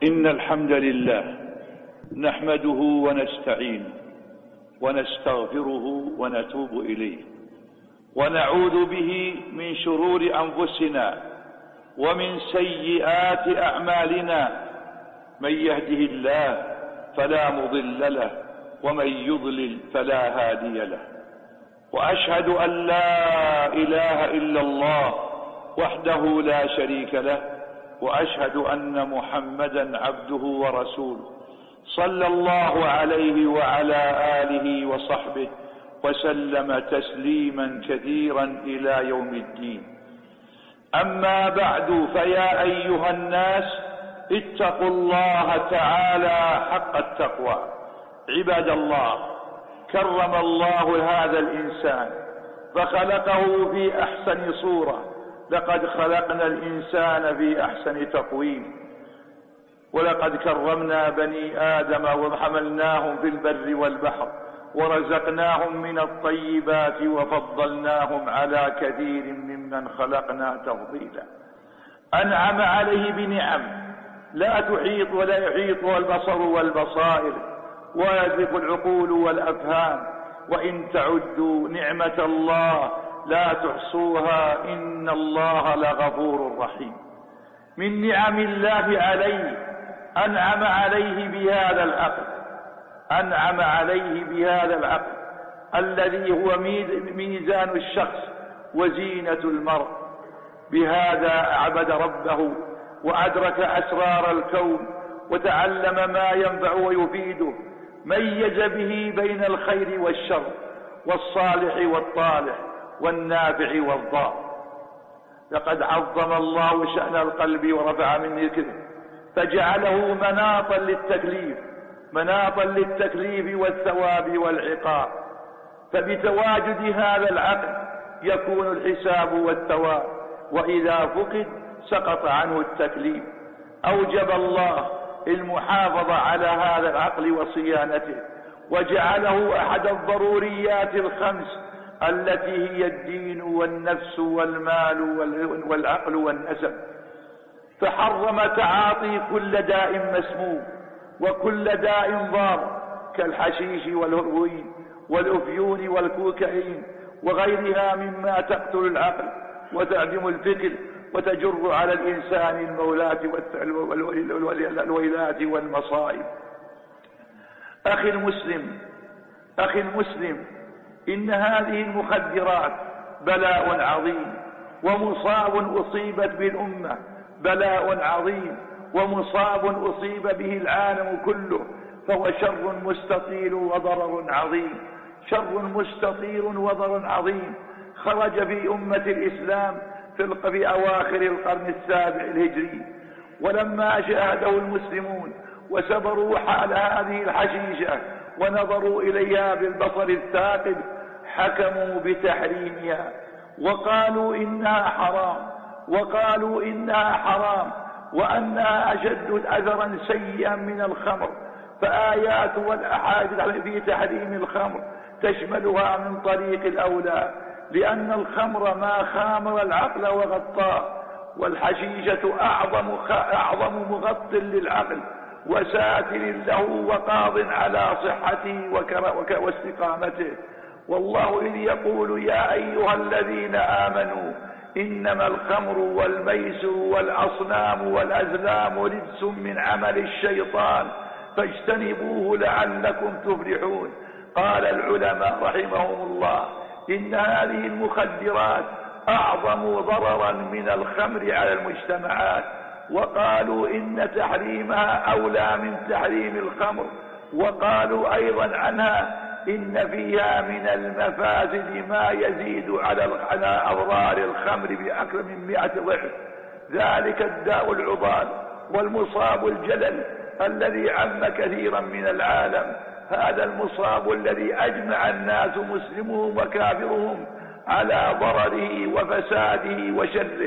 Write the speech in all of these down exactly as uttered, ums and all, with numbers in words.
إن الحمد لله نحمده ونستعينه ونستغفره ونتوب إليه ونعوذ به من شرور أنفسنا ومن سيئات أعمالنا. من يهده الله فلا مضل له ومن يضلل فلا هادي له. وأشهد أن لا إله إلا الله وحده لا شريك له وأشهد أن محمدا عبده ورسوله صلى الله عليه وعلى آله وصحبه وسلم تسليما كثيرا إلى يوم الدين. أما بعد، فيا أيها الناس اتقوا الله تعالى حق التقوى. عباد الله، كرم الله هذا الإنسان فخلقه في أحسن صورة. لقد خلقنا الإنسان في أحسن تقويم، ولقد كرمنا بني آدم وحملناهم في البر والبحر ورزقناهم من الطيبات وفضلناهم على كثير ممن خلقنا تفضيلا. أنعم عليه بنعم لا تحيط ولا يحيطها البصر والبصائر ولا يدرك العقول والأفهام، وإن تعدوا نعمة الله لا تحصوها إن الله لغفور رحيم. من نعم الله عليه أنعم عليه بهذا العقل، أنعم عليه بهذا العقل الذي هو ميزان الشخص وزينة المرء. بهذا عبد ربه وأدرك أسرار الكون وتعلم ما ينفع ويفيده، ميز به بين الخير والشر والصالح والطالح والنافع والضار. لقد عظم الله شأن القلب ورفع من ذكره فجعله مناطا للتكليف مناطا للتكليف والثواب والعقاب. فبتواجد هذا العقل يكون الحساب والثواب، وإذا فقد سقط عنه التكليف. أوجب الله المحافظة على هذا العقل وصيانته وجعله أحد الضروريات الخمس التي هي الدين والنفس والمال والعقل والنسب. فحرم تعاطي كل داء مسموم وكل داء ضار كالحشيش والهروين والأفيون والكوكايين وغيرها مما تقتل العقل وتعدم الفكر وتجر على الإنسان المولات والويلات والمصائب. أخي المسلم أخي المسلم إن هذه المخدرات بلاء عظيم ومصاب أصيبت بالأمة، بلاء عظيم ومصاب أصيب به العالم كله، فهو شر مستطيل وضرر عظيم شر مستطيل وضرر عظيم. خرج في أمة الإسلام في أواخر القرن السابع الهجري، ولما شاهده المسلمون وسبروا حال هذه الحشيشة ونظروا إليها بالبصر الثاقب حكموا بتحريمها وقالوا إنها حرام وقالوا إنها حرام وأنها أشد أثرا سيئا من الخمر. فآيات والأحاديث في تحريم الخمر تشملها من طريق الأولى، لأن الخمر ما خامر العقل وغطاه، والحشيشة أعظم, أعظم مغط للعقل وساتر له وقاض على صحته واستقامته. والله إذ يقول يا أيها الذين آمنوا إنما الخمر والميسر والأصنام والأزلام رجس من عمل الشيطان فاجتنبوه لعلكم تفلحون. قال العلماء رحمهم الله إن هذه المخدرات أعظم ضررا من الخمر على المجتمعات، وقالوا إن تحريمها أولى من تحريم الخمر، وقالوا أيضا عنها إن فيها من المفاسد ما يزيد على أضرار الخمر بأكثر من مئة ضعف. ذلك الداء العضال والمصاب الجلل الذي عم كثيرا من العالم، هذا المصاب الذي أجمع الناس مسلمهم وكافرهم على ضرره وفساده وشره.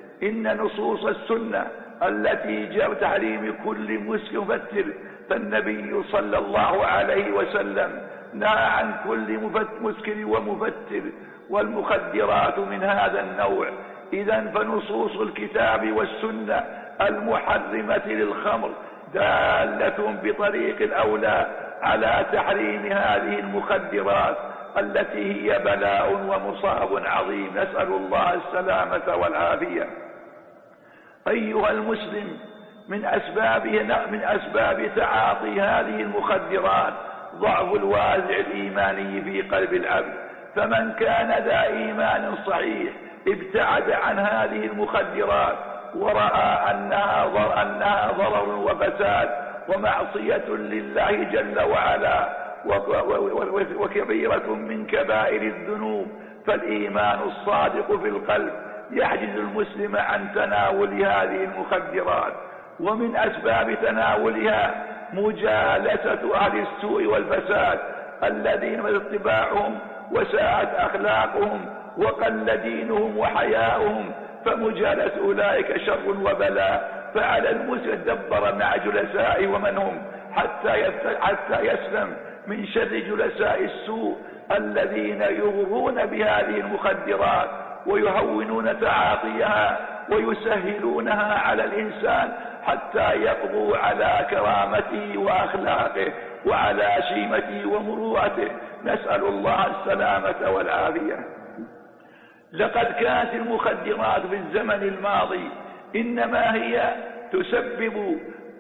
إن نصوص السنة التي جاء تحريم كل مفتر، فالنبي صلى الله عليه وسلم نهى عن كل مسكر ومفتر، والمخدرات من هذا النوع. إذن فنصوص الكتاب والسنة المحرمة للخمر دالة بطريق الأولى على تحريم هذه المخدرات التي هي بلاء ومصاب عظيم، نسأل الله السلامة والعافية. أيها المسلم، من أسباب من أسباب تعاطي هذه المخدرات ضعف الوازع الإيماني في قلب العبد، فمن كان ذا إيمان صحيح ابتعد عن هذه المخدرات ورأى أنها ضر أنها ضرر وفساد ومعصية لله جل وعلا وكبيرة من كبائر الذنوب، فالإيمان الصادق في القلب يحجز المسلم عن تناول هذه المخدرات. ومن أسباب تناولها مجالسة أهل السوء والفساد الذين اتباعهم وساءت أخلاقهم وقل دينهم وحياؤهم، فمجالس أولئك شر وبلاء، فعلى المسلم يتدبر مع جلسائه ومن هم حتى حتى يسلم من شر جلساء السوء الذين يغرون بهذه المخدرات ويهونون تعاطيها ويسهلونها على الإنسان حتى يقضوا على كرامته وأخلاقه وعلى شيمته ومروءته، نسأل الله السلامة والعافية. لقد كانت المخدرات في الزمن الماضي إنما هي تسبب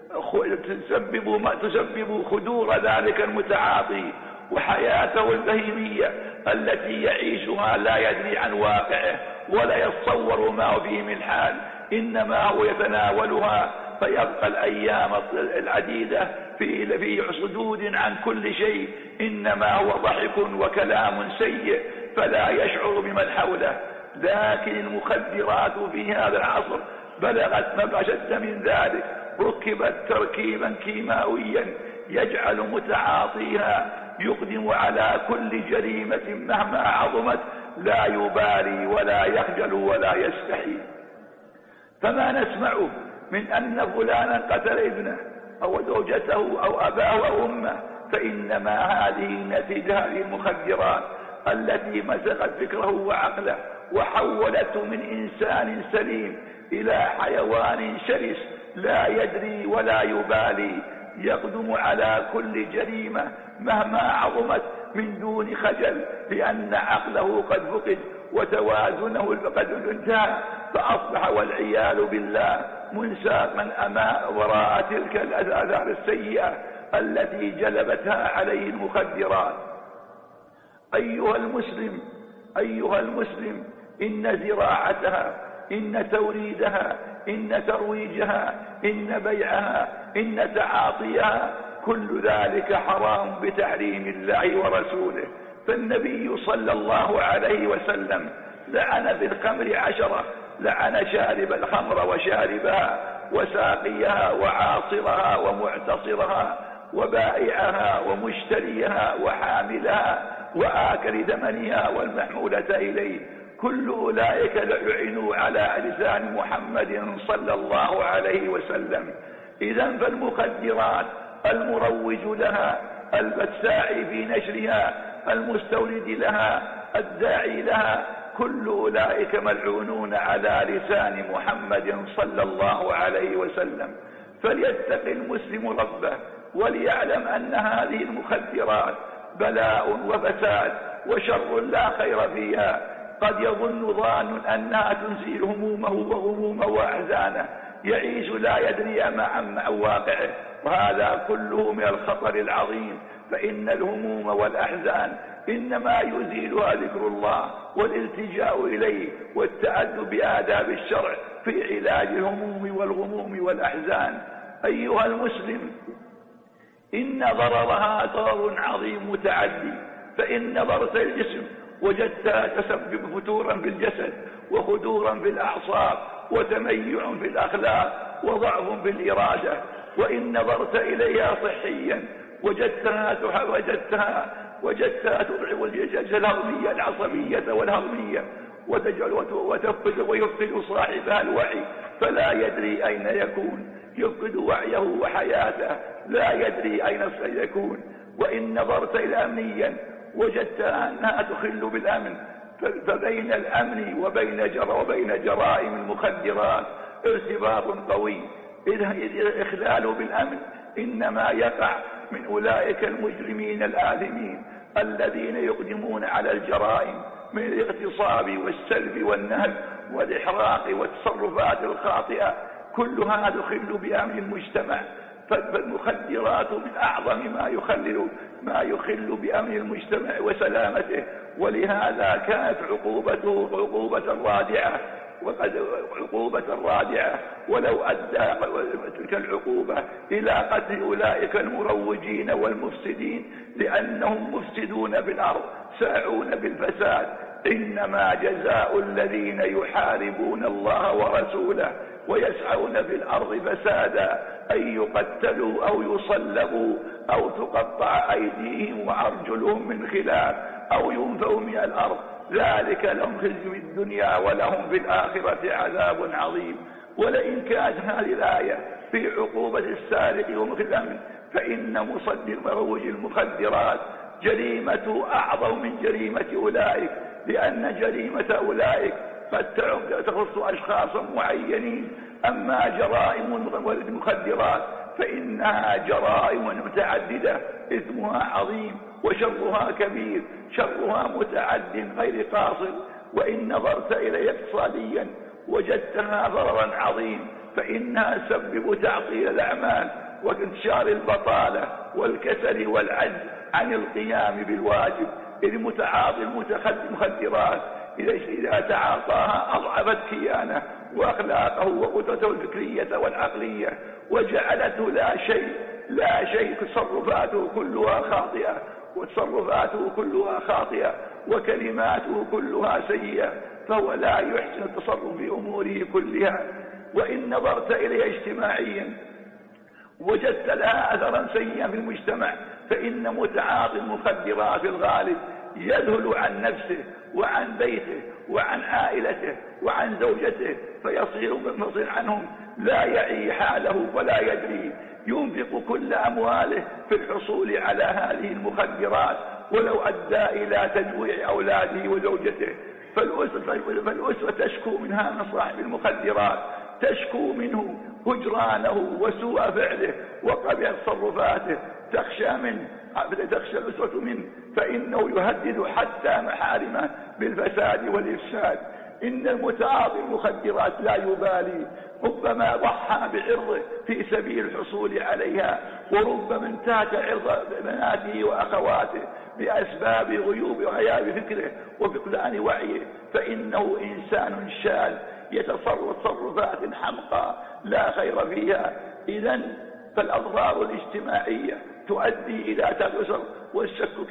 تسبب تسبب خدور ذلك المتعاطي وحياته البهيمية التي يعيشها لا يدري عن واقعه ولا يتصور ما هو فيه من حال، إنما هو يتناولها فيبقى الأيام العديدة في في صدود عن كل شيء، إنما هو ضحك وكلام سيء فلا يشعر بمن حوله. لكن المخدرات في هذا العصر بلغت مبلغ أشد من ذلك، ركبت تركيبا كيماويا يجعل متعاطيها يقدم على كل جريمة مهما عظمت لا يبالي ولا يخجل ولا يستحي. فما نسمعه من أن فلانا قتل ابنه أو زوجته أو أباه أو أمه، فإنما هذه نتيجة هذه المخدرات التي مسخت فكره وعقله وحولته من إنسان سليم إلى حيوان شرس لا يدري ولا يبالي، يقدم على كل جريمة مهما عظمت من دون خجل، لأن عقله قد فقد وتوازنه قد انتهى، فأصبح والعياذ بالله منساقا أمام وراء تلك الآثار السيئة التي جلبتها عليه المخدرات. أيها المسلم أيها المسلم إن زراعتها، إن توريدها، إن ترويجها، إن بيعها، إن تعاطيها، كل ذلك حرام بتحريم الله ورسوله. فالنبي صلى الله عليه وسلم لعن بالخمر عشرة، لعن شارب الخمر وشاربها وساقيها وعاصرها ومعتصرها وبائعها ومشتريها وحاملها وآكل ثمنها والمحمولة إليه، كل أولئك لعنوا على لسان محمد صلى الله عليه وسلم. إذن فالمخدرات المروج لها، الساعي في نشرها، المستورد لها، الداعي لها، كل أولئك ملعونون على لسان محمد صلى الله عليه وسلم. فليتق المسلم ربه وليعلم أن هذه المخدرات بلاء وفساد وشر لا خير فيها. قد يظن ظان أنها تنزيل همومه وغمومه وأحزانه، يعيش لا يدري مع واقعه، وهذا كله من الخطر العظيم. فإن الهموم والأحزان إنما يزيلها ذكر الله والالتجاء إليه والتأدب بآداب الشرع في علاج الهموم والغموم والأحزان. أيها المسلم، إن ضررها ضرر عظيم متعدي، فإن نظرت الجسم وجدتها تسبب فتورا في الجسد وخدورا في الأعصاب وتميع في الأخلاق وضعف في الإرادة. وإن نظرت إليها صحيا وجدتها وجدتها وجدتها تضعف الجسد الهضمية العصبية والهضمية وتجعل وتفقد ويفقد صاحبها الوعي، فلا يدري أين يكون، يفقد وعيه وحياته، لا يدري أين سيكون. وإن نظرت إلى أمنيا وجدتها أنها تخل بالأمن، فبين الأمن وبين جر وبين جرائم المخدرات ارتباط قوي، الإخلال بالأمن إنما يقع من أولئك المجرمين الآثمين الذين يقدمون على الجرائم من الاغتصاب والسلب والنهب والإحراق والتصرفات الخاطئة، كل هذا يخل بأمن المجتمع. فالمخدرات من أعظم ما يخلل ما يخل بأمن المجتمع وسلامته، ولهذا كانت عقوبته عقوبة رادعة، وقد عقوبة رادعة، ولو أدى تلك العقوبة إلى قتل أولئك المروجين والمفسدين لأنهم مفسدون بالأرض ساعون بالفساد. إنما جزاء الذين يحاربون الله ورسوله ويسعون في الأرض فسادا أن يقتلوا أو يصلبوا أو تقطع أيديهم وأرجلهم من خلاف أو ينفوا من الأرض، ذلك لهم خزي في الدنيا ولهم في الآخرة عذاب عظيم. ولئن كانت هذه الآية في عقوبة السارق ومخدم، فإن مصدر مروج المخدرات جريمة أعظم من جريمة أولئك، لأن جريمة أولئك قد تخص أشخاصا معينين، أما جرائم المخدرات فإنها جرائم متعددة، إثمها عظيم وشرها كبير، شرها متعد غير قاصر. وإن نظرت إليها اقتصاديا وجدتها ضررا عظيم، فإنها تسبب تعطيل الأعمال وانتشار البطالة والكسل والعجز عن القيام بالواجب. إذ متعاطي المخدرات إذا تعاطاها أضعفت كيانه وأخلاقه وقدرته الفكرية والعقلية، وجعلته لا شيء لا شيء تصرفاته كلها خاطئة وتصرفاته كلها خاطئة وكلماته كلها سيئة، فهو لا يحسن التصرف في أموره كلها. وإن نظرت إليها اجتماعيا وجدت لها أثرا سيئا في المجتمع، فإن متعاطي المخدرات في الغالب يذهل عن نفسه وعن بيته وعن عائلته وعن زوجته، فيصير منفصل عنهم، لا يعي حاله ولا يدري، ينفق كل أمواله في الحصول على هذه المخدرات ولو أدى إلى تجويع أولاده وزوجته. فالأسرة تشكو منها من صاحب المخدرات، تشكو منه هجرانه وسوء فعله وقبح تصرفاته، تخشى منه تخشى الأسرة منه، فإنه يهدد حتى محارمه بالفساد والإفساد. إن المتعاطي المخدرات لا يبالي، ربما ضحى بعرضه في سبيل الحصول عليها، وربما انتهك عرض بناته وأخواته بأسباب غيوب وغياب فكره وفقدان وعيه، فإنه إنسان شاذ يتصرف تصرفات حمقى لا خير فيها. إذن فالأضرار الاجتماعية تؤدي إلى تكسر والشكك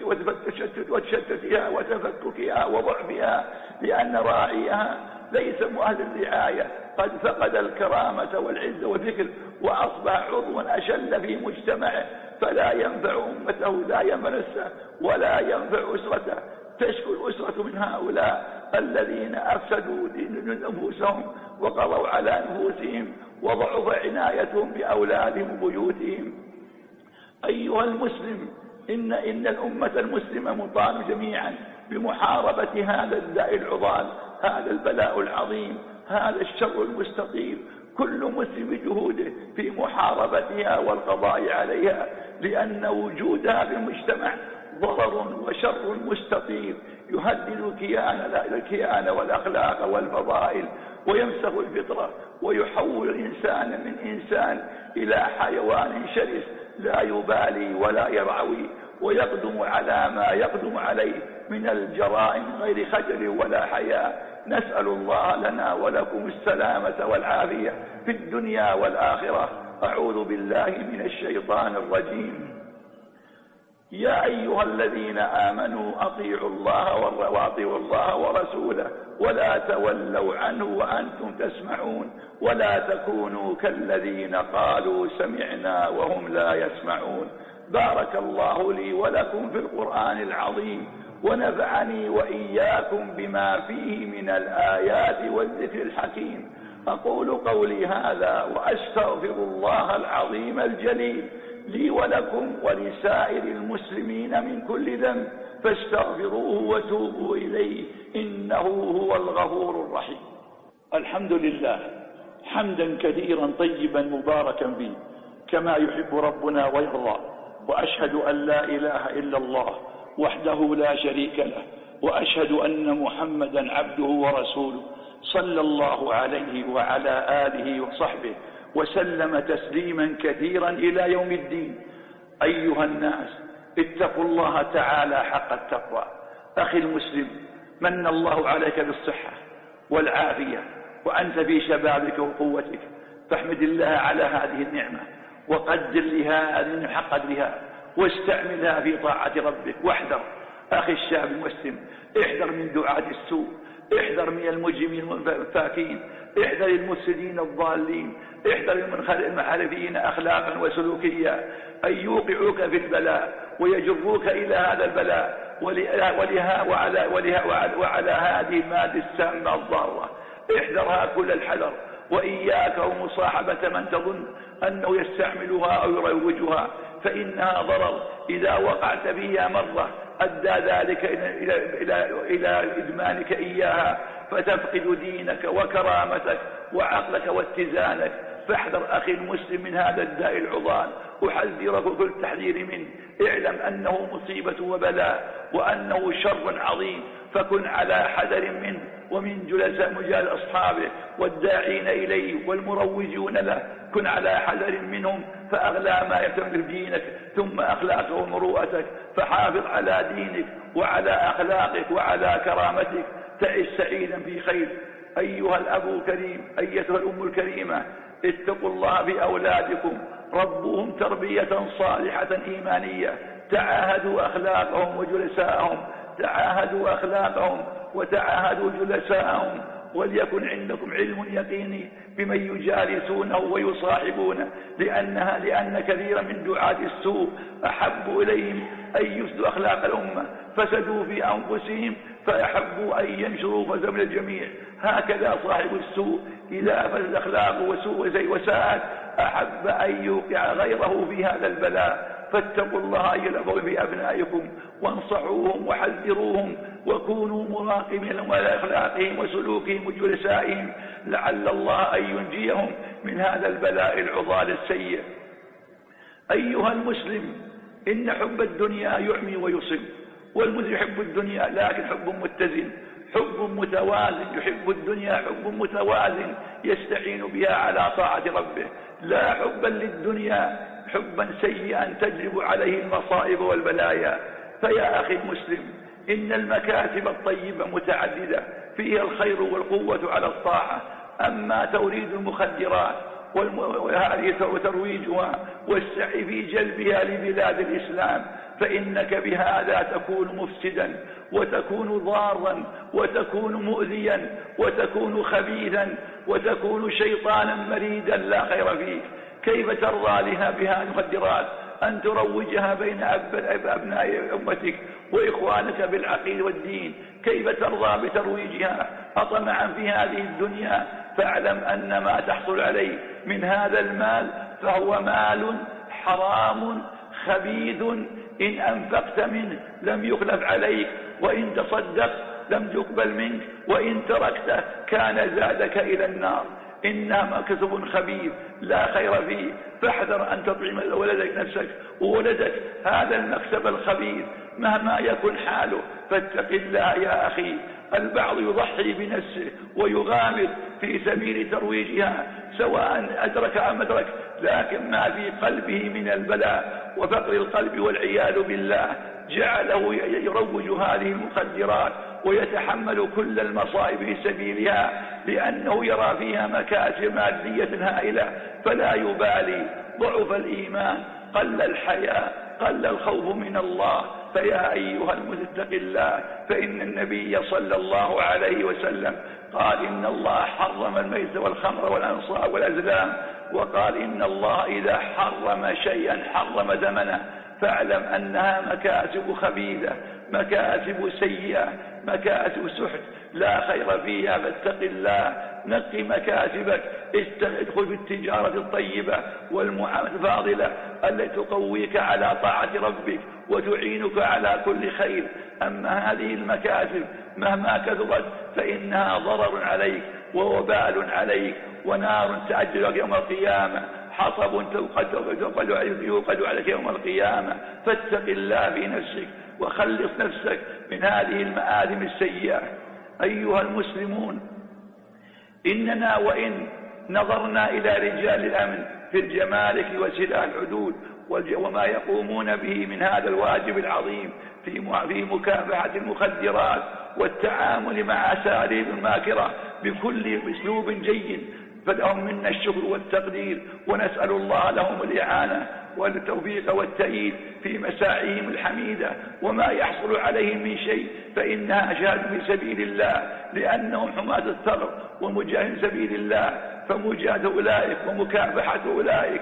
وتشتتها وتفككها وضعفها، لأن راعيها ليس مؤهل الرعاية، قد فقد الكرامة والعزة والذكر وأصبح عضوا أشل في مجتمعه، فلا ينفع أمته، لا ينفع نفسه ولا ينفع أسرته. تشكو الأسرة من هؤلاء الذين أفسدوا دين أنفسهم وقضوا على أنفسهم وضعف عنايتهم بأولادهم وبيوتهم. أيها المسلم، إن, إن الأمة المسلمة مطالب جميعا بمحاربة هذا الداء العضال، هذا البلاء العظيم، هذا الشر المستطيل، كل مسلم بجهوده في محاربتها والقضاء عليها، لأن وجودها في المجتمع ضرر وشر مستطيل يهدد الكيان الكيان والأخلاق والفضائل، ويمسخ الفطرة ويحول الإنسان من إنسان إلى حيوان شرس لا يبالي ولا يرعوي، ويقدم على ما يقدم عليه من الجرائم غير خجل ولا حياء. نسأل الله لنا ولكم السلامة والعافية في الدنيا والآخرة. أعوذ بالله من الشيطان الرجيم. يا أيها الذين آمنوا أطيعوا الله وأطيعوا الله ورسوله ولا تولوا عنه وأنتم تسمعون، ولا تكونوا كالذين قالوا سمعنا وهم لا يسمعون. بارك الله لي ولكم في القرآن العظيم، ونفعني وإياكم بما فيه من الآيات والذكر الحكيم. أقول قولي هذا وأستغفر الله العظيم الجليل لي ولكم ولسائر المسلمين من كل ذنب، فاستغفروه وتوبوا إليه إنه هو الغفور الرحيم. الحمد لله حمدا كثيرا طيبا مباركا فيه كما يحب ربنا ويرضى. وأشهد أن لا إله إلا الله وحده لا شريك له، وأشهد أن محمدا عبده ورسوله صلى الله عليه وعلى آله وصحبه وسلم تسليما كثيرا إلى يوم الدين. أيها الناس، اتقوا الله تعالى حق التقوى. أخي المسلم، من الله عليك بالصحة والعافية وأنت في شبابك وقوتك، فاحمد الله على هذه النعمة وقدر لها هذه حق قدرها واستعملها في طاعة ربك. واحذر أخي الشاب المسلم، احذر من دعاة السوء، احذر من المجرمين الفاكين، احذر المفسدين الضالين، احذر المنحرفين أخلاقا وسلوكيا أن يوقعوك في البلاء ويجروك إلى هذا البلاء ولها وعلى, ولها وعلى, وعلى هذه المادة السامة الضارة. احذرها كل الحذر، وإياك ومصاحبة من تظن أنه يستعملها أو يروجها، فإنها ضرر. إذا وقعت فيها مرة أدى ذلك إلى, إلى, إلى إدمانك إياها، فتفقد دينك وكرامتك وعقلك واتزانك. فاحذر أخي المسلم من هذا الداء العضال، أحذرك كل تحذير منه. اعلم أنه مصيبة وبلاء وأنه شر عظيم، فكن على حذر منه ومن جلساء مجال أصحابه والداعين إليه والمروجون له. كن على حذر منهم، فأغلى ما يتمر دينك ثم أخلاقك ومروءتك. فحافظ على دينك وعلى أخلاقك وعلى كرامتك، تعيش سعيدا في خير. أيها الأب الكريم، أيتها الأم الكريمة، اتقوا الله في أولادكم، ربوهم تربية صالحة إيمانية. تعاهدوا أخلاقهم وجلساءهم، تعاهدوا أخلاقهم وتعاهدوا جلساءهم، وليكن عندكم علم يقيني بمن يجالسونه ويصاحبونه، لأنها لأن كثيرا من دعاة السوء أحبوا إليهم أن يفسدوا أخلاق الأمة، فسدوا في أنفسهم فأحبوا أن ينشروا فساد الجميع. هكذا صاحب السوء إذا فسد أخلاقه وسوء وساءت أحب أن يوقع غيره في هذا البلاء. فاتقوا الله أيها الأبوة بأبنائكم وانصحوهم وحذروهم، وكونوا مراقبين على أخلاقهم وسلوكهم وجلسائهم، لعل الله أن ينجيهم من هذا البلاء العضال السيء. أيها المسلم، إن حب الدنيا يعمي ويصم، والمسلم يحب الدنيا لكن حب متزن، حب متوازن. يحب الدنيا حب متوازن يستعين بها على طاعة ربه، لا حبا للدنيا حبا سيئا تجلب عليه المصائب والبلايا. فيا أخي المسلم، إن المكاسب الطيبة متعددة فيها الخير والقوة على الطاعة. أما توريد المخدرات وترويجها والسعي في جلبها لبلاد الإسلام، فإنك بهذا تكون مفسدا وتكون ضارا وتكون مؤذيا وتكون خبيثا وتكون شيطانا مريدا لا خير فيك. كيف ترضى لها بها المخدرات أن تروجها بين أبناء أمتك وإخوانك بالعقيدة والدين؟ كيف ترضى بترويجها أطمعا في هذه الدنيا؟ فاعلم أن ما تحصل عليه من هذا المال فهو مال حرام خبيث، إن أنفقت منه لم يخلف عليك، وإن تصدقت لم يقبل منك، وإن تركته كان زادك إلى النار. إنها مكسب خبيث لا خير فيه. فاحذر أن تطعم ولدك نفسك وولدك هذا المكسب الخبيث مهما يكن حاله. فاتق الله يا أخي. البعض يضحي بنفسه ويغامر في سبيل ترويجها سواء أدرك أم أدرك، لكن ما في قلبه من البلاء وفقر القلب والعياذ بالله جعله يروج هذه المخدرات ويتحمل كل المصائب في سبيلها، لأنه يرى فيها مكاسب مادية هائلة فلا يبالي. ضعف الإيمان، قل الحياء، قل الخوف من الله. فيا أيها المسلم اتق الله، فإن النبي صلى الله عليه وسلم قال إن الله حرم الميت والخمر والأنصاب والأزلام، وقال إن الله إذا حرم شيئا حرم ثمنه. فاعلم أنها مكاسب خبيثة، مكاسب سيئة، مكاسب سحت لا خير فيها. فاتق الله، نقي مكاسبك، ادخل في التجارة الطيبة والمعاملة الفاضلة التي تقويك على طاعة ربك وتعينك على كل خير. أما هذه المكاسب مهما كثرت فإنها ضرر عليك، ووبال عليك ونار تعجلك يوم القيامة، حطب يوقد عليك يوم القيامة. فاتق الله في نفسك وخلص نفسك من هذه المآثم السيئة. أيها المسلمون، إننا وإن نظرنا إلى رجال الأمن في الجمارك وسلاح الحدود وما يقومون به من هذا الواجب العظيم في مكافحة المخدرات والتعامل مع أساليب الماكرة بكل أسلوب جيد، فلهم منا الشكر والتقدير، ونسأل الله لهم الإعانة والتوفيق والتأييد في مساعيهم الحميدة. وما يحصل عليهم من شيء فإنها جهاد في سبيل الله، لأنهم حماة الثغر ومجاهد سبيل الله، فمجاهدة أولئك ومكافحة أولئك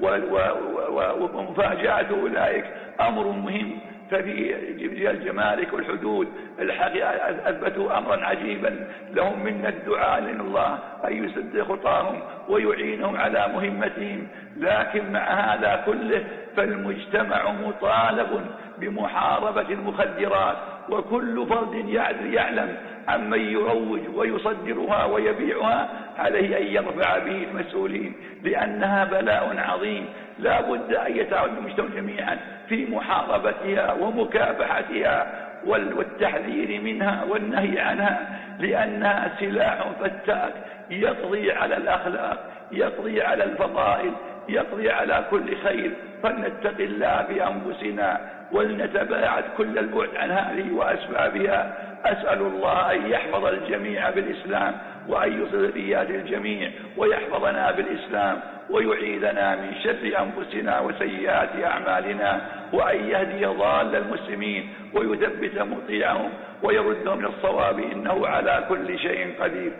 ومفاجأة أولئك أمر مهم. ففي الجمارك والحدود الحقيقة أثبتوا أمرا عجيبا، لهم منا الدعاء لأن الله أن يسدد خطاهم ويعينهم على مهمتهم. لكن مع هذا كله فالمجتمع مطالب بمحاربة المخدرات، وكل فرد يعلم عمن يروج ويصدرها ويبيعها عليه أن يرفع به المسؤولين، لأنها بلاء عظيم لا بد أن يتعاون المجتمع جميعا في محاربتها ومكافحتها والتحذير منها والنهي عنها، لأنها سلاح فتاك يقضي على الأخلاق، يقضي على الفضائل، يقضي على كل خير. فلنتق الله بأنفسنا ولنتباعد كل البعد عن هذه وأسبابها. أسأل الله أن يحفظ الجميع بالإسلام وأن يصل بيات الجميع ويحفظنا بالإسلام ويعيذنا من شر أنفسنا وسيئات أعمالنا، وأن يهدي ضال المسلمين ويثبت مطيعهم ويردهم للصواب، إنه على كل شيء قدير.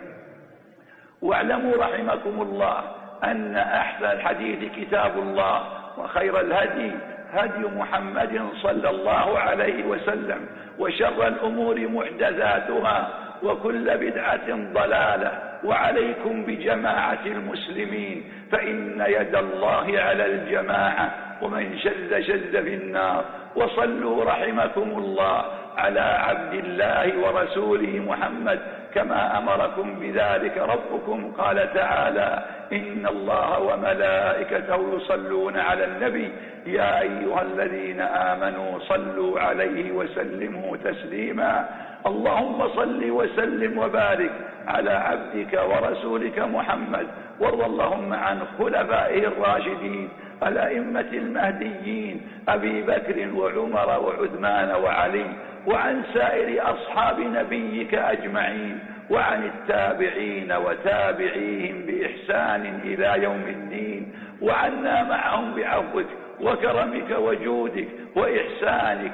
واعلموا رحمكم الله أن أحسن الحديث كتاب الله، وخير الهدي هدي محمد صلى الله عليه وسلم، وشر الأمور محدثاتها، وكل بدعة ضلالة. وعليكم بجماعة المسلمين، فإن يد الله على الجماعة، ومن شذ شذ في النار. وصلوا رحمكم الله على عبد الله ورسوله محمد كما أمركم بذلك ربكم. قال تعالى: إن الله وملائكته يصلون على النبي يا أيها الذين آمنوا صلوا عليه وسلموا تسليما. اللهم صل وسلم وبارك على عبدك ورسولك محمد، وارض اللهم عن خلفائه الراشدين الأئمة المهديين أبي بكر وعمر وعثمان وعلي، وعن سائر أصحاب نبيك أجمعين، وعن التابعين وتابعيهم بإحسان إلى يوم الدين، وعنا معهم بعفوك وكرمك وجودك وإحسانك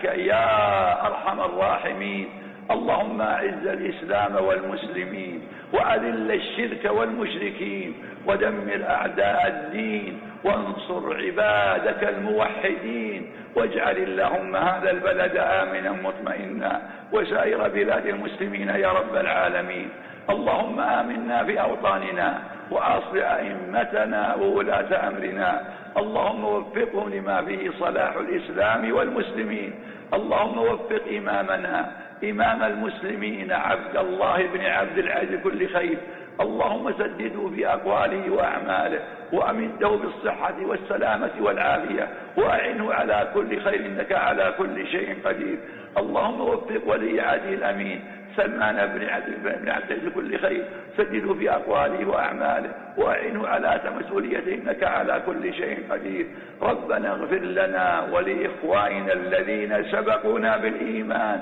يا أرحم الراحمين. اللهم أعز الإسلام والمسلمين، وأذل الشرك والمشركين، ودمر أعداء الدين، وانصر عبادك الموحدين، واجعل اللهم هذا البلد آمنا مطمئنا، وسائر بلاد المسلمين يا رب العالمين. اللهم آمنا في أوطاننا، وأصلح أئمتنا وولاة أمرنا، اللهم وفقهم لما فيه صلاح الإسلام والمسلمين. اللهم وفق إمامنا إمام المسلمين عبد الله بن عبد العزيز كل خير، اللهم سدده في أقواله وأعماله، وأمده بالصحة والسلامة والعافية، وأعنه على كل خير، إنك على كل شيء قدير. اللهم وفق ولي عهده الأمين سلمان بن عبد العزيز كل خير، سدده في أقواله وأعماله، وأعنه على مسؤوليته، إنك على كل شيء قدير. ربنا اغفر لنا ولإخواننا الذين سبقونا بالإيمان،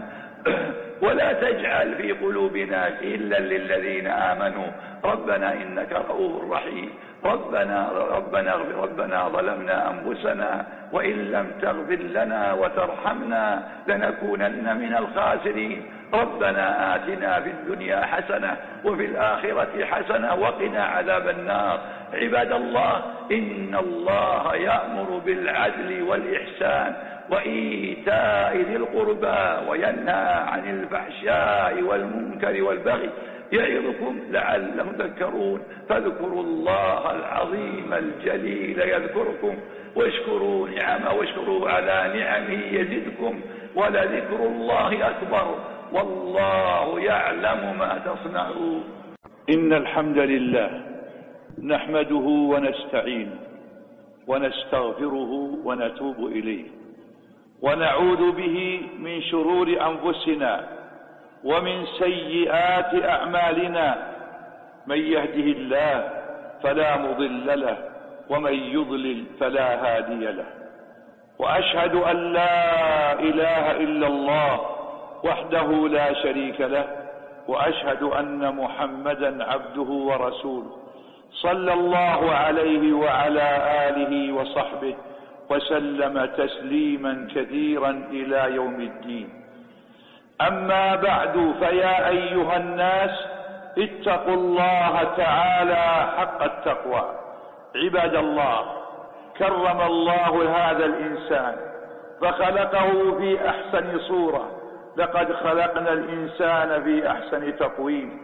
ولا تجعل في قلوبنا غلا للذين آمنوا، ربنا إنك رؤوف رحيم. ربنا ربنا اغفر ربنا ظلمنا أنفسنا، وإن لم تغفر لنا وترحمنا لنكونن من الخاسرين. ربنا آتنا في الدنيا حسنة وفي الآخرة حسنة وقنا عذاب النار. عباد الله، إن الله يأمر بالعدل والإحسان وإيتاء ذي القربى، وينهى عن الفحشاء والمنكر والبغي، يعظكم لعلكم تذكرون. فاذكروا الله العظيم الجليل يذكركم، واشكروا نعمه واشكروا على نعمه يزدكم، ولذكر الله أكبر، والله يعلم ما تصنعون. إن الحمد لله نحمده ونستعينه ونستغفره ونتوب إليه، ونعوذ به من شرور أنفسنا ومن سيئات أعمالنا. من يهده الله فلا مضل له، ومن يضلل فلا هادي له. وأشهد أن لا إله إلا الله وحده لا شريك له، وأشهد أن محمدا عبده ورسوله، صلى الله عليه وعلى آله وصحبه وسلم تسليما كثيرا إلى يوم الدين. أما بعد، فيا أيها الناس اتقوا الله تعالى حق التقوى. عباد الله، كرم الله هذا الإنسان فخلقه في أحسن صورة. لقد خلقنا الإنسان في أحسن تقويم،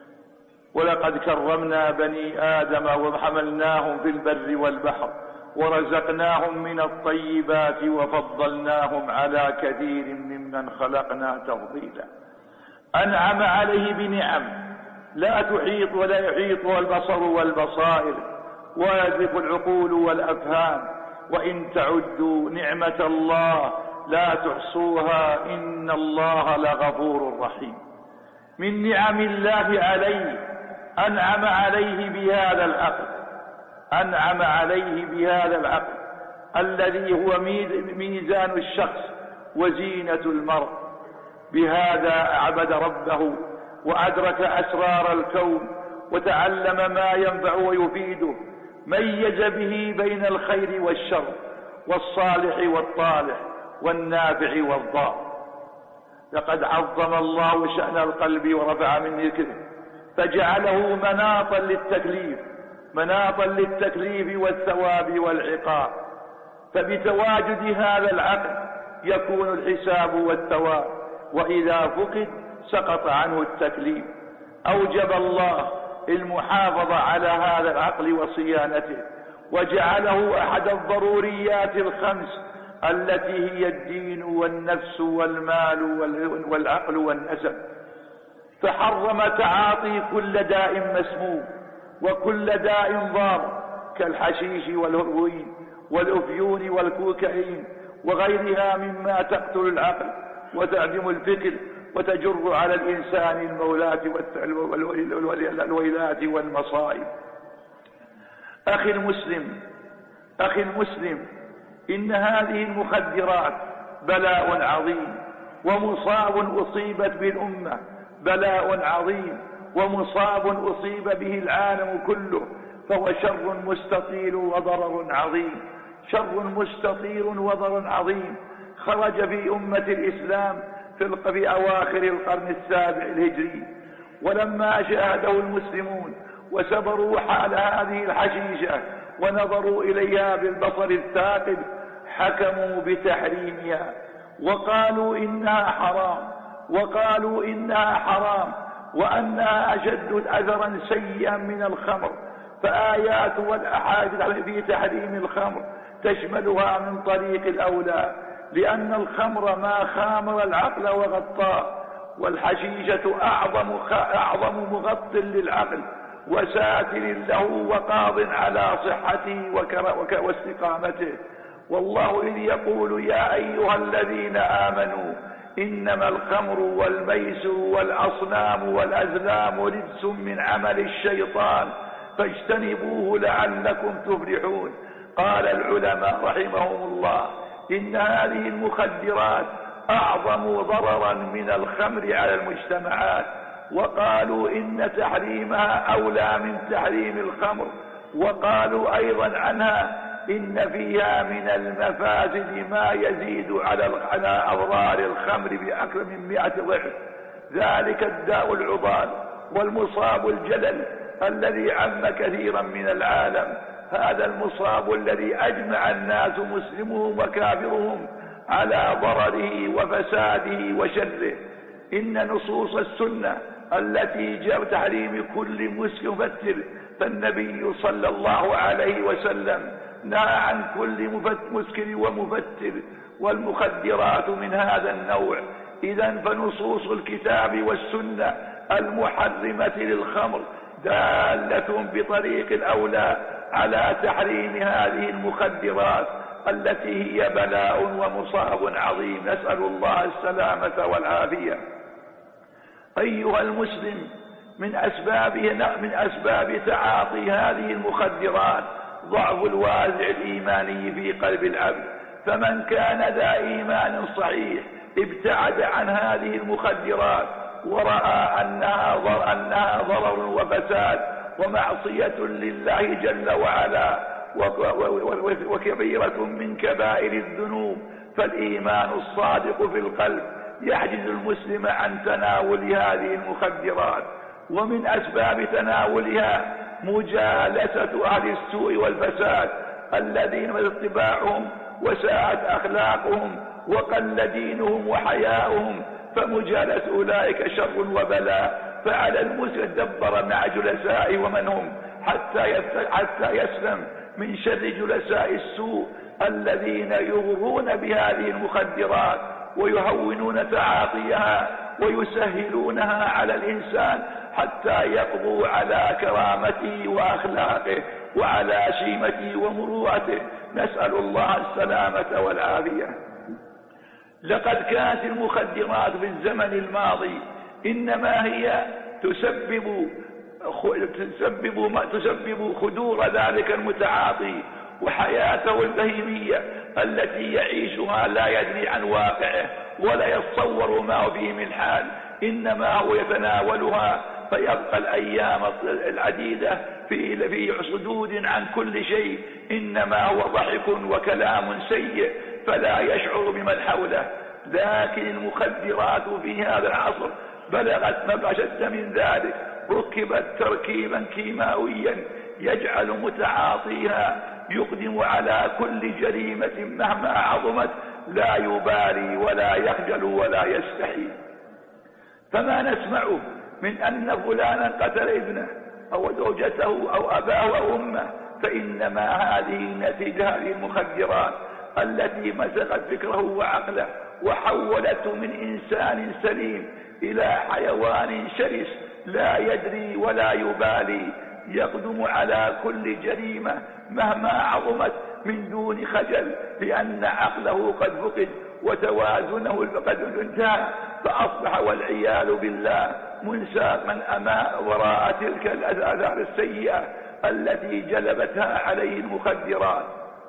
ولقد كرمنا بني آدم وحملناهم في البر والبحر ورزقناهم من الطيبات وفضلناهم على كثير ممن خلقنا تفضيلا. أنعم عليه بنعم لا تحيط ولا يحيطها البصر والبصائر ولا يدرك العقول والأفهام، وإن تعدوا نعمة الله لا تحصوها إن الله لغفور رحيم. من نعم الله عليه أنعم عليه بهذا العقل، أنعم عليه بهذا العقل الذي هو ميزان الشخص وزينة المرء. بهذا عبد ربه وأدرك أسرار الكون وتعلم ما ينفع ويفيده، ميز به بين الخير والشر والصالح والطالح والنافع والضار. لقد عظم الله شأن القلب ورفع من ذكره فجعله مناطا للتكليف، مناطا للتكليف والثواب والعقاب. فبتواجد هذا العقل يكون الحساب والثواب، وإذا فقد سقط عنه التكليف. أوجب الله المحافظة على هذا العقل وصيانته، وجعله أحد الضروريات الخمس التي هي الدين والنفس والمال والعقل والنسب. فحرم تعاطي كل داء مسموم وكل داء ضار كالحشيش والهروين والأفيون والكوكايين وغيرها مما تقتل العقل وتعدم الفكر وتجر على الإنسان المولات والويلات والمصائب. أخي المسلم، أخي المسلم، إن هذه المخدرات بلاء عظيم ومصاب أصيبت به الأمة، بلاء عظيم ومصاب أصيب به العالم كله، فهو شر مستطيل وضرر عظيم، شر مستطيل وضرر عظيم. خرج في أمة الإسلام في أواخر القرن السابع الهجري، ولما شاهده المسلمون وسبروا حال هذه الحشيشة ونظروا إليها بالبصر الثاقب حكموا بتحريمها وقالوا إنها حرام، وقالوا إنها حرام وأنها أشد أثرا سيئا من الخمر. فآيات والأحاديث في تحريم الخمر تشملها من طريق الأولى، لأن الخمر ما خامر العقل وغطاه، والحشيشة أعظم, أعظم مغط للعقل وساتر له وقاض على صحته واستقامته. والله إذ يقول يا أيها الذين آمنوا إنما الخمر والميسر والأصنام والأزلام رجس من عمل الشيطان فاجتنبوه لعلكم تفلحون. قال العلماء رحمهم الله إن هذه المخدرات أعظم ضررا من الخمر على المجتمعات، وقالوا إن تحريمها أولى من تحريم الخمر، وقالوا أيضا عنها إن فيها من المفاسد ما يزيد على أضرار الخمر بأكثر من مئة ضعف. ذلك الداء العضال والمصاب الجلل الذي عم كثيرا من العالم، هذا المصاب الذي أجمع الناس مسلمهم وكافرهم على ضرره وفساده وشره. إن نصوص السنة التي جاء بتحريم كل مفتر، فالنبي صلى الله عليه وسلم نهى عن كل مسكر ومفتر، والمخدرات من هذا النوع. إذن فنصوص الكتاب والسنة المحرمة للخمر دالة بطريق الأولى على تحريم هذه المخدرات التي هي بلاء ومصاب عظيم، نسأل الله السلامة والعافية. أيها المسلم، من أسبابه من أسباب تعاطي هذه المخدرات ضعف الوازع الإيماني في قلب العبد، فمن كان ذا إيمان صحيح ابتعد عن هذه المخدرات ورأى أنها ضر أنها ضرر وفساد ومعصية لله جل وعلا وكبيرة من كبائر الذنوب، فالإيمان الصادق في القلب يحجز المسلم عن تناول هذه المخدرات. ومن أسباب تناولها مجالسة أهل السوء والفساد الذين اتباعهم وساءت أخلاقهم وقل دينهم وحياؤهم، فمجالس أولئك شر وبلاء. فعلى المسلم يتدبر مع جلسائه ومن هم حتى يسلم من شر جلساء السوء الذين يغرون بهذه المخدرات ويهونون تعاطيها ويسهلونها على الإنسان حتى يقضوا على كرامته وأخلاقه وعلى شيمته ومروءته، نسأل الله السلامة والعافية. لقد كانت المخدرات في الزمن الماضي إنما هي تسبب تسبب تسبب خدور ذلك المتعاطي وحياته البهيمية التي يعيشها لا يدري عن واقعه ولا يتصور ما هو فيه من حال، إنما هو يتناولها فيبقى الأيام العديدة في في صدود عن كل شيء، إنما هو ضحك وكلام سيء فلا يشعر بمن حوله. لكن المخدرات في هذا العصر بلغت مبلغ أشد من ذلك، ركبت تركيبا كيماويا يجعل متعاطيها يقدم على كل جريمة مهما عظمت، لا يبالي ولا يخجل ولا يستحي. فما نسمعه من أن فلانا قتل ابنه أو زوجته أو أباه أو أمه، فإنما هذه نتيجة هذه المخدرات التي مسخت فكره وعقله وحولته من إنسان سليم إلى حيوان شرس لا يدري ولا يبالي، يقدم على كل جريمة مهما عظمت من دون خجل، لأن عقله قد فقد وتوازنه قد انتهى، فأصبح والعياذ بالله منساقا أمام وراء تلك الآثار السيئة التي جلبتها عليه المخدرات.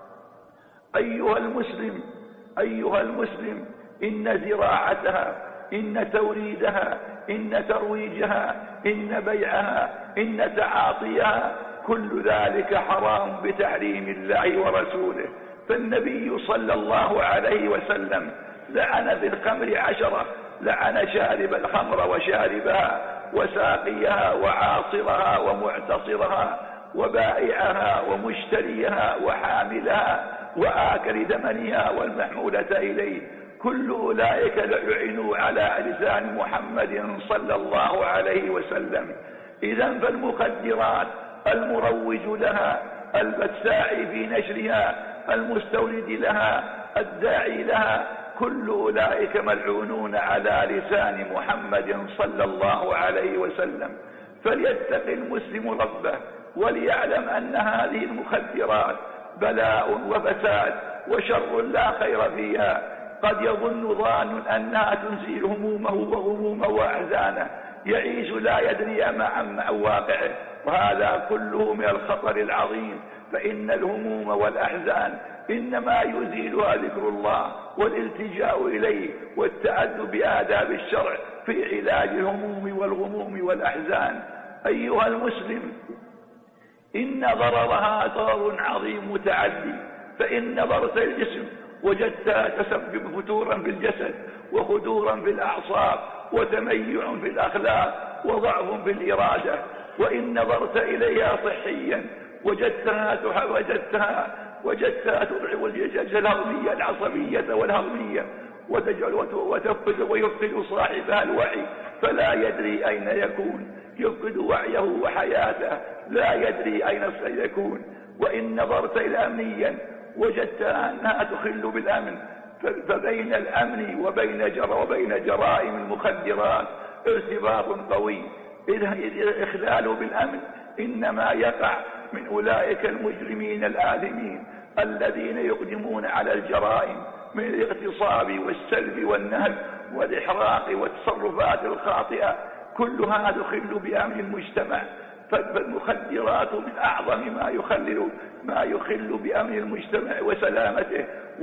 أيها المسلم أيها المسلم إن زراعتها، إن توريدها، إن ترويجها، إن بيعها، إن تعاطيها، كل ذلك حرام بتحريم الله ورسوله. فالنبي صلى الله عليه وسلم لعن بالخمر عشرة، لعن شارب الخمر وشاربها وساقيها وعاصرها ومعتصرها وبائعها ومشتريها وحاملها وآكل ثمنها والمحمولة إليه، كل أولئك لعنوا على لسان محمد صلى الله عليه وسلم. إذن فالمخدرات المروج لها، الساعي في نشرها، المستورد لها، الداعي لها، كل أولئك ملعونون على لسان محمد صلى الله عليه وسلم. فليتق المسلم ربه وليعلم أن هذه المخدرات بلاء وفساد وشر لا خير فيها. قد يظن ظان أنها تنزيل همومه وغمومه وأحزانه، يعيش لا يدري مع واقعه، وهذا كله من الخطر العظيم. فإن الهموم والأحزان إنما يزيلها ذكر الله والالتجاء إليه والتأدب بآداب الشرع في علاج الهموم والغموم والأحزان. أيها المسلم، إن ضررها ضرر عظيم متعدي، فإن ضرر الجسم وجدتها تسبب فتورا في الجسد وخدورا في الأعصاب وتميع في الأخلاق وضعف في الإرادة. وإن نظرت إليها صحيا وجدتها وجدتها وجدتها تضعف الهضمية العصبية والهضمية وتجعل وتفقد ويفقد صاحبها الوعي، فلا يدري أين يكون، يفقد وعيه وحياته، لا يدري أين سيكون. وإن نظرت إلى أمنيا وجدتها أنها تخل بالأمن، فبين الأمن وبين جر وبين جرائم المخدرات ارتباط قوي، إذ الإخلال بالأمن إنما يقع من أولئك المجرمين الآثمين الذين يقدمون على الجرائم من الاغتصاب والسلب والنهب والإحراق والتصرفات الخاطئة، كلها تخل بأمن المجتمع. فالمخدرات من أعظم ما يخلل ما يخل بأمن المجتمع وسلامته،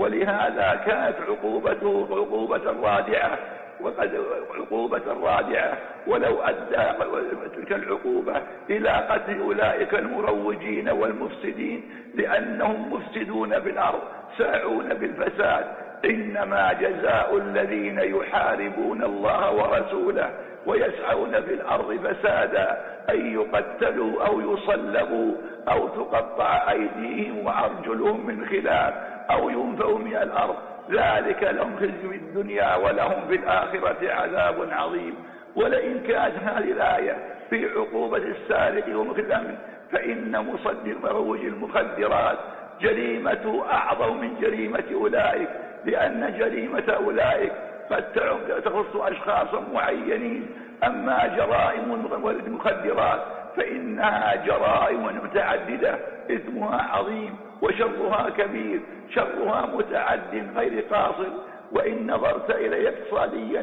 ولهذا كانت عقوبته عقوبة رادعة وقد عقوبة رادعة، ولو أدى تلك العقوبة إلى قتل أولئك المروجين والمفسدين لأنهم مفسدون بالأرض ساعون بالفساد. إنما جزاء الذين يحاربون الله ورسوله ويسعون في الأرض فسادا أن يقتلوا أو يصلبوا أو تقطع أيديهم وأرجلهم من خلاف أو ينفوا من الأرض، ذلك لهم خزي في الدنيا ولهم في الآخرة عذاب عظيم. ولئن كانت هذه الآية في عقوبة السارق ومخدم، فإن مصدر مروج المخدرات جريمة أعظم من جريمة أولئك، لأن جريمة أولئك قد تخص أشخاصا معينين، أما جرائم المخدرات فإنها جرائم متعددة إثمها عظيم وشرها كبير، شرها متعد غير قاصر. وإن نظرت إليها اقتصاديا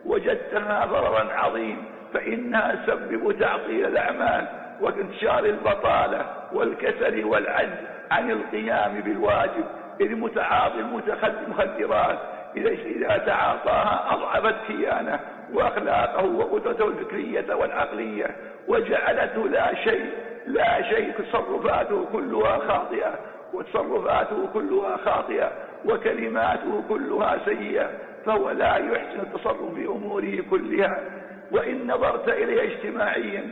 وجدتها ضررا عظيم، فإنها تسبب تعطيل الأعمال وانتشار البطالة والكسل والعجز عن القيام بالواجب. إذ متعاطي المخدرات إذا تعاطاها أضعفت كيانه وأخلاقه وقدرته الفكرية والعقلية، وجعلته لا شيء لا شيء تصرفاته كلها خاطئة وتصرفاته كلها خاطئة وكلماته كلها سيئة، فهو لا يحسن التصرف في أموره كلها. وإن نظرت إليها اجتماعيا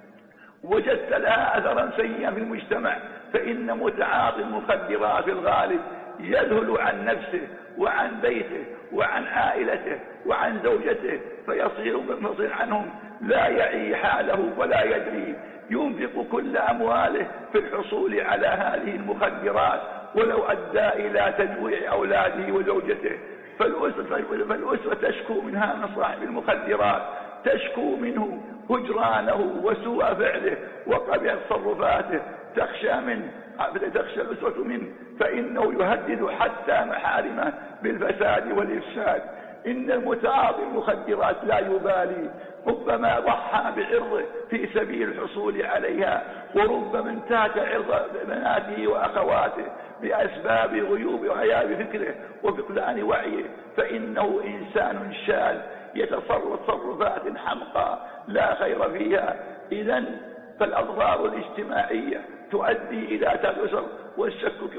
وجدت لها أثرا سيئا في المجتمع، فإن متعاطي المخدرات في الغالب يذهل عن نفسه وعن بيته وعن عائلته وعن زوجته، فيصير منفصل عنهم لا يعي حاله ولا يدري، ينفق كل أمواله في الحصول على هذه المخدرات ولو أدى إلى تجويع أولاده وزوجته. فالأسرة, فالأسرة تشكو منها من صاحب المخدرات، تشكو منه هجرانه وسوء فعله وقبح تصرفاته، تخشى منه تخشى الأسرة منه، فإنه يهدد حتى محارمه بالفساد والإفساد. إن المتعاطي المخدرات لا يبالي، ربما ضحى بعرضه في سبيل الحصول عليها، وربما انتهك عرض بناته وأخواته بأسباب غيوب وغياب فكره وفقدان وعيه، فإنه إنسان شاذ يتصرف تصرفات حمقى لا خير فيها. إذن فالأضرار الاجتماعية تؤدي إلى تغزر والشكك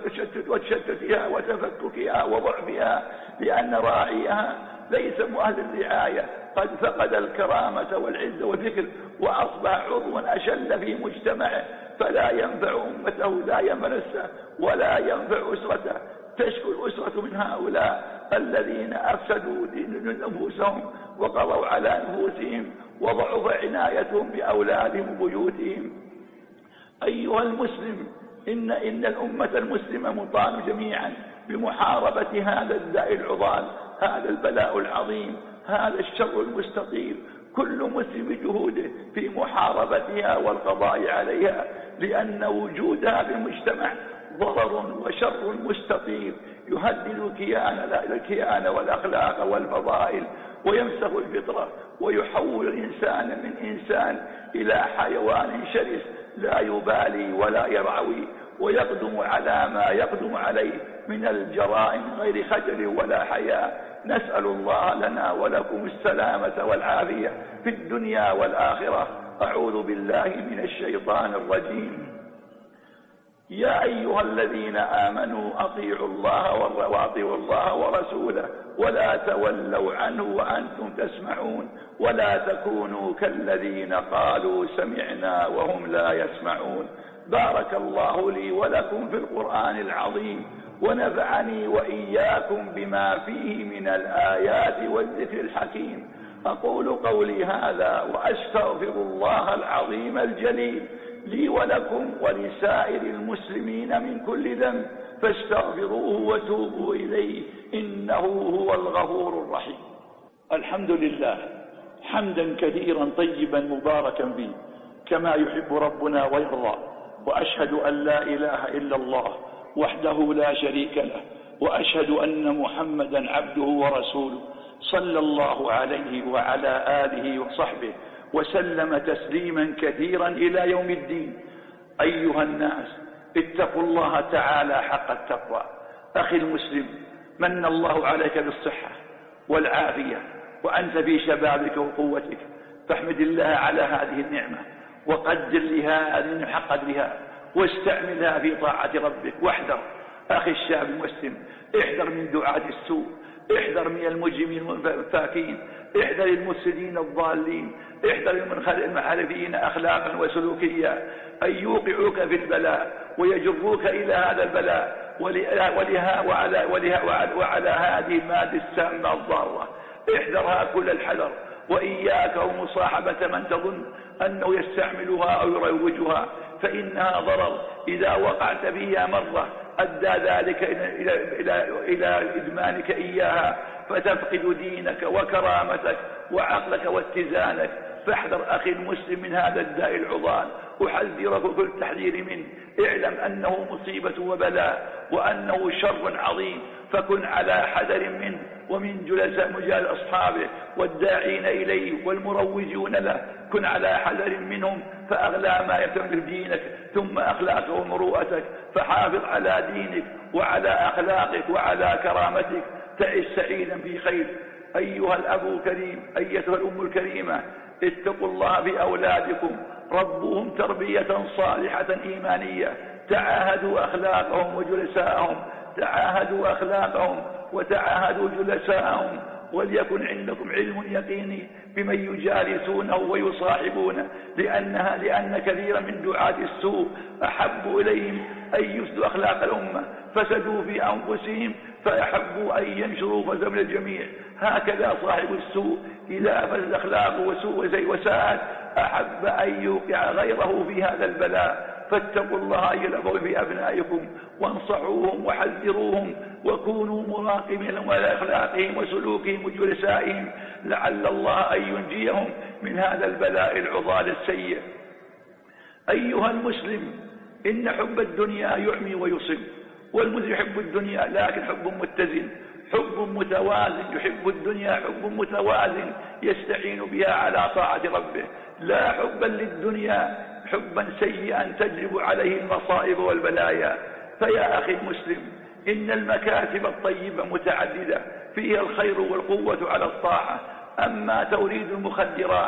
وتشتتها وتفككها وضعفها، لأن راعيها ليس مؤهل الرعاية، قد فقد الكرامة والعزة والذكر وأصبح عضوا أشل في مجتمعه، فلا ينفع أمته لا ينفع نفسه ولا ينفع أسرته. تشكو الأسرة من هؤلاء الذين أفسدوا دين أنفسهم وقضوا على أنفسهم وضعف عنايتهم بأولادهم وبيوتهم. أيها المسلم، إن, إن الأمة المسلمة مطالب جميعا بمحاربة هذا الداء العضال، هذا البلاء العظيم، هذا الشر المستطيل، كل مسلم بجهوده في محاربتها والقضاء عليها، لأن وجودها في المجتمع ضرر وشر مستطيل يهدد الكيان الكيان والأخلاق والفضائل، ويمسخ الفطرة ويحول الإنسان من إنسان إلى حيوان شرس لا يبالي ولا يرعوي، ويقدم على ما يقدم عليه من الجرائم غير خجل ولا حياء. نسأل الله لنا ولكم السلامة والعافية في الدنيا والآخرة. أعوذ بالله من الشيطان الرجيم. يا أيها الذين آمنوا أطيعوا الله وأطيعوا الله ورسوله ولا تولوا عنه وأنتم تسمعون، ولا تكونوا كالذين قالوا سمعنا وهم لا يسمعون. بارك الله لي ولكم في القرآن العظيم، ونفعني وإياكم بما فيه من الآيات والذكر الحكيم. أقول قولي هذا وأستغفر الله العظيم الجليل لي ولكم ولسائر المسلمين من كل ذنب، فاستغفروه وتوبوا إليه إنه هو الغفور الرحيم. الحمد لله حمدا كثيرا طيبا مباركا فيه كما يحب ربنا ويرضى، وأشهد أن لا إله إلا الله وحده لا شريك له، وأشهد أن محمدا عبده ورسوله صلى الله عليه وعلى آله وصحبه وسلم تسليما كثيرا إلى يوم الدين. أيها الناس، اتقوا الله تعالى حق التقوى. أخي المسلم، من الله عليك بالصحة والعافية وأنت في شبابك وقوتك، فاحمد الله على هذه النعمة وقدر لها حق قدرها واستعملها في طاعة ربك. واحذر أخي الشاب المسلم، احذر من دعاة السوء، احذر من المجرمين الفاكين، احذر المفسدين الضالين، احذر المنحرفين أخلاقا وسلوكيا أن يوقعوك في البلاء ويجروك إلى هذا البلاء ولها وعلى, ولها وعلى, وعلى هذه المادة السامة الضارة. احذرها كل الحذر، وإياك ومصاحبة من تظن أنه يستعملها أو يروجها، فإنها ضرر. إذا وقعت فيها مرة أدى ذلك إلى, إلى, إلى إدمانك إياها، فتفقد دينك وكرامتك وعقلك واتزانك. فاحذر أخي المسلم من هذا الداء العضال، أحذرك كل تحذير منه. اعلم أنه مصيبة وبلاء وأنه شر عظيم، فكن على حذر منه ومن جلساء مجال أصحابه والداعين إليه والمروجون له. كن على حذر منهم، فأغلى ما يتم دينك ثم أخلاقك ومروءتك. فحافظ على دينك وعلى أخلاقك وعلى كرامتك، تعيش سعيدا في خير. أيها الأب الكريم، أيتها الأم الكريمة، اتقوا الله بأولادكم، ربهم تربية صالحة إيمانية. تعاهدوا أخلاقهم وجلساءهم، تعاهدوا أخلاقهم وتعاهدوا جلساءهم، وليكن عندكم علم يقيني بمن يجالسونه ويصاحبونه، لأنها لأن كثيرا من دعاة السوء أحبوا إليهم أن يفسدوا أخلاق الأمة، فسدوا في أنفسهم فأحبوا أن ينشروا فساد الجميع. هكذا صاحب السوء إذا فسد أخلاقه وسوء وساءت أحب أن يوقع غيره في هذا البلاء. فاتقوا الله أيها الأخوة في أبنائكم، وانصحوهم وحذروهم، وكونوا مراقبين على أخلاقهم وسلوكهم وجلسائهم، لعل الله أن ينجيهم من هذا البلاء العضال السيء. أيها المسلم، إن حب الدنيا يعمي ويصم، والمسلم يحب الدنيا لكن حب متزن، حب متوازن. يحب الدنيا حب متوازن يستعين بها على طاعة ربه، لا حبا للدنيا حبا سيئا تجلب عليه المصائب والبلايا. فيا أخي المسلم، إن المكاسب الطيبة متعددة فيها الخير والقوة على الطاعة. أما توريد المخدرات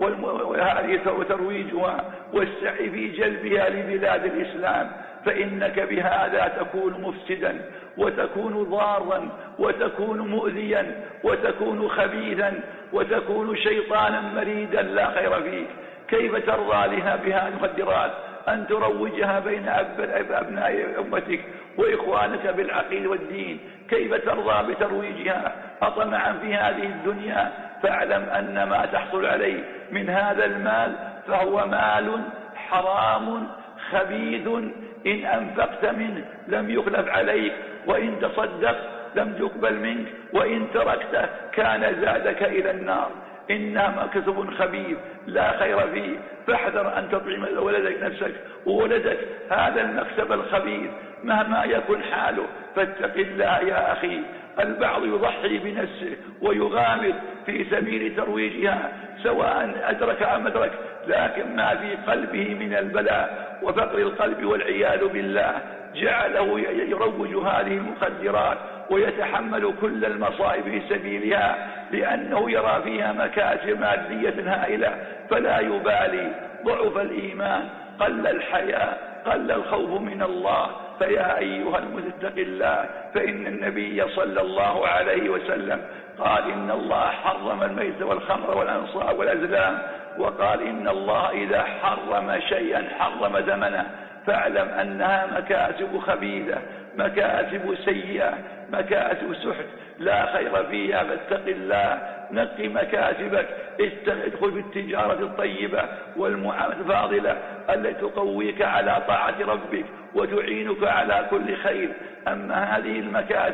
وترويجها والسعي في جلبها لبلاد الإسلام، فإنك بهذا تكون مفسدا وتكون ضارا وتكون مؤذيا وتكون خبيثا وتكون شيطانا مريدا لا خير فيك. كيف ترضى لها بها المخدرات أن تروجها بين أبناء أمتك وإخوانك بالعقيدة والدين؟ كيف ترضى بترويجها أطمعا في هذه الدنيا؟ فاعلم أن ما تحصل عليه من هذا المال فهو مال حرام خبيث، إن أنفقت منه لم يخلف عليك، وإن تصدقت لم يقبل منك، وإن تركته كان زادك إلى النار. إنما كسب خبيث لا خير فيه، فاحذر أن تطعم ولدك نفسك وولدك هذا المكسب الخبيث مهما يكن حاله. فاتق الله يا أخي. البعض يضحي بنفسه ويغامر في سبيل ترويجها سواء أدرك أم أدرك، لكن ما في قلبه من البلاء وفقر القلب والعياذ بالله جعله يروج هذه المخدرات ويتحمل كل المصائب في سبيلها، لأنه يرى فيها مكاسب مادية هائلة فلا يبالي. ضعف الإيمان، قل الحياء، قل الخوف من الله. فيا أيها المتق الله، فإن النبي صلى الله عليه وسلم قال إن الله حرم الميت والخمر والأنصاب والأزلام، وقال إن الله إذا حرم شيئا حرم ثمنه. فاعلم أنها مكاسب خبيثة، مكاسب سيئة، مكاسب سحت لا خير فيها. فاتق الله، نقي مكاسبك، ادخل في التجارة الطيبة والمعاملة الفاضلة التي تقويك على طاعة ربك وتعينك على كل خير. أما هذه المكاسب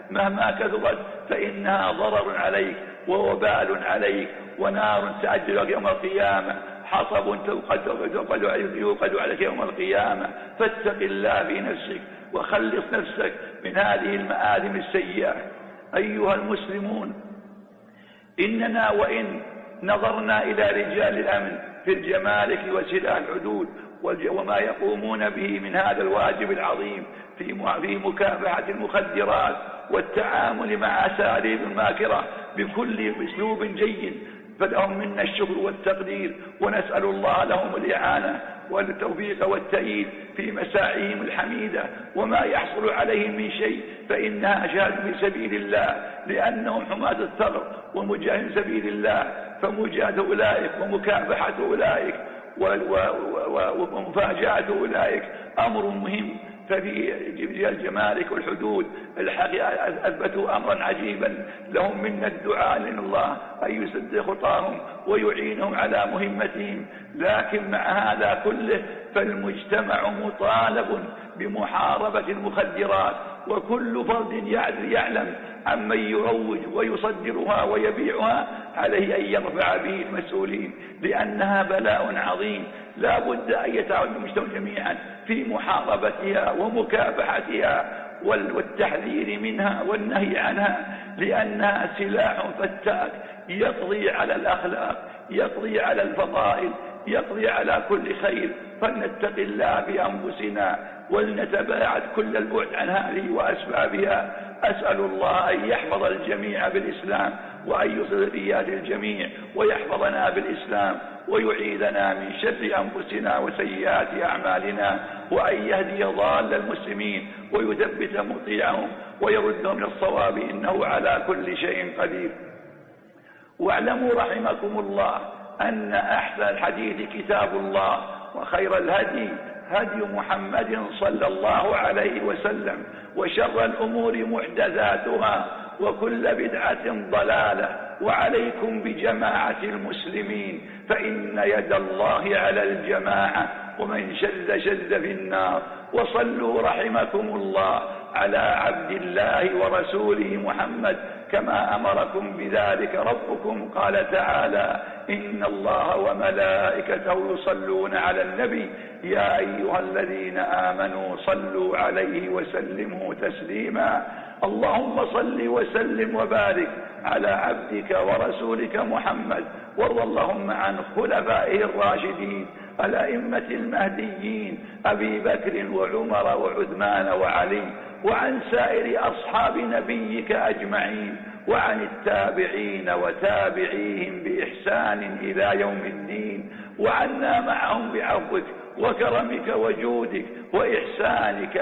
مهما كثرت فإنها ضرر عليك ووبال عليك ونار تأجلك يوم القيامة، حطب يوقد عليك يوم القيامة. فاتق الله في نفسك وخلص نفسك من هذه المآثم السيئة. أيها المسلمون، إننا وإن نظرنا إلى رجال الأمن في الجمارك وسلاح الحدود وما يقومون به من هذا الواجب العظيم في مكافحة المخدرات والتعامل مع أساليب الماكرة بكل أسلوب جيد، فلهم منا الشكر والتقدير، ونسأل الله لهم الإعانة والتوفيق والتأييد في مساعيهم الحميدة. وما يحصل عليهم من شيء فإنها جهاد في سبيل الله، لأنهم حماة الثغر ومجاهد سبيل الله، فمجاهد أولئك ومكافحة أولئك ومفاجأة أولئك أمر مهم. ففي الجمارك والحدود الحقيقة أثبتوا أمرا عجيبا، لهم منا الدعاء لله أن يسدد خطاهم ويعينهم على مهمتهم. لكن مع هذا كله فالمجتمع مطالب بمحاربة المخدرات، وكل فرد يعلم عمن يروج ويصدرها ويبيعها عليه أن يرفع به المسؤولين، لأنها بلاء عظيم لا بد أن يتعاون المجتمع جميعا في محاربتها ومكافحتها والتحذير منها والنهي عنها، لأنها سلاح فتاك يقضي على الأخلاق، يقضي على الفضائل، يقضي على كل خير. فلنتق الله بأنفسنا ولنتباعد كل البعد عن هذه وأسبابها. أسأل الله أن يحفظ الجميع بالإسلام وأن يصل بيات الجميع ويحفظنا بالإسلام ويعيذنا من شر أنفسنا وسيئات أعمالنا، وأن يهدي ضال المسلمين ويثبت مطيعهم ويردهم من الصواب، إنه على كل شيء قدير. واعلموا رحمكم الله أن أحسن الحديث كتاب الله، وخير الهدي هدي محمد صلى الله عليه وسلم، وشر الأمور محدثاتها، وكل بدعة ضلالة. وعليكم بجماعة المسلمين، فإن يد الله على الجماعة، ومن شذ شذ في النار. وصلوا رحمكم الله على عبد الله ورسوله محمد كما أمركم بذلك ربكم. قال تعالى: إن الله وملائكته يصلون على النبي يا أيها الذين آمنوا صلوا عليه وسلموا تسليما. اللهم صل وسلم وبارك على عبدك ورسولك محمد، وارض اللهم عن خلفائه الراشدين الأئمة المهديين أبي بكر وعمر وعثمان وعلي، وعن سائر أصحاب نبيك أجمعين، وعن التابعين وتابعيهم بإحسان إلى يوم الدين، وعنا معهم بعفوك وكرمك وجودك وإحسانك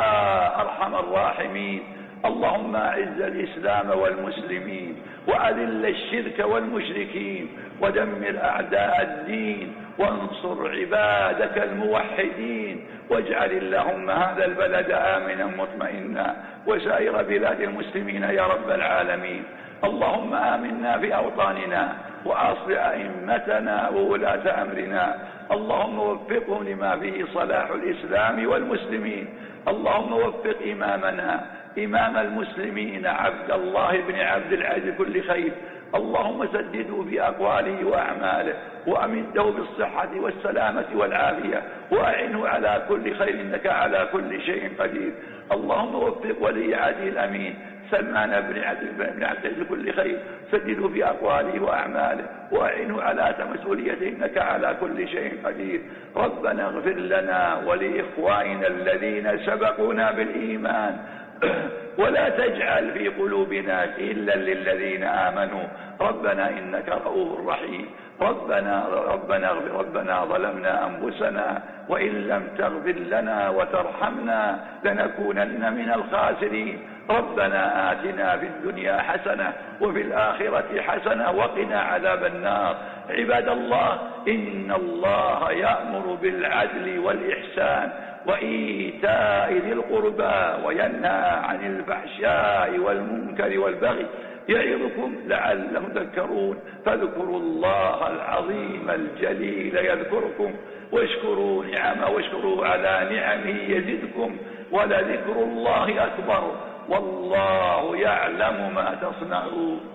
يا أرحم الراحمين. اللهم أعز الإسلام والمسلمين، وأذل الشرك والمشركين، ودمر أعداء الدين، وانصر عبادك الموحدين، واجعل اللهم هذا البلد آمنا مطمئنا وسائر بلاد المسلمين يا رب العالمين. اللهم آمنا في أوطاننا، وأصلح أئمتنا وولاة أمرنا، اللهم وفقهم لما فيه صلاح الإسلام والمسلمين. اللهم وفق إمامنا إمام المسلمين عبد الله بن عبد العزيز كل خير، اللهم سدده في أقواله وأعماله، وأمده بالصحة والسلامة والعافية، وأعنه على كل خير إنك على كل شيء قدير. اللهم وفق ولي عهده الأمين سلمان بن عبد العزيز كل خير، سدده في أقواله وأعماله، وأعنه على مسؤوليته إنك على كل شيء قدير. ربنا اغفر لنا ولإخواننا الذين سبقونا بالإيمان، ولا تجعل في قلوبنا غلا للذين آمنوا، ربنا إنك رؤوف رحيم. ربنا ربنا اغفر ربنا ظلمنا أنفسنا، وإن لم تغفر لنا وترحمنا لنكونن من الخاسرين. ربنا آتنا في الدنيا حسنة وفي الآخرة حسنة وقنا عذاب النار. عباد الله، إن الله يأمر بالعدل والإحسان وإيتاء ذي القربى، وينهى عن الفحشاء والمنكر والبغي، يعظكم لعلكم تذكرون. فاذكروا الله العظيم الجليل يذكركم، واشكروا نعمه واشكروا على نعمه يزدكم، ولذكر الله أكبر والله يعلم ما تصنعون.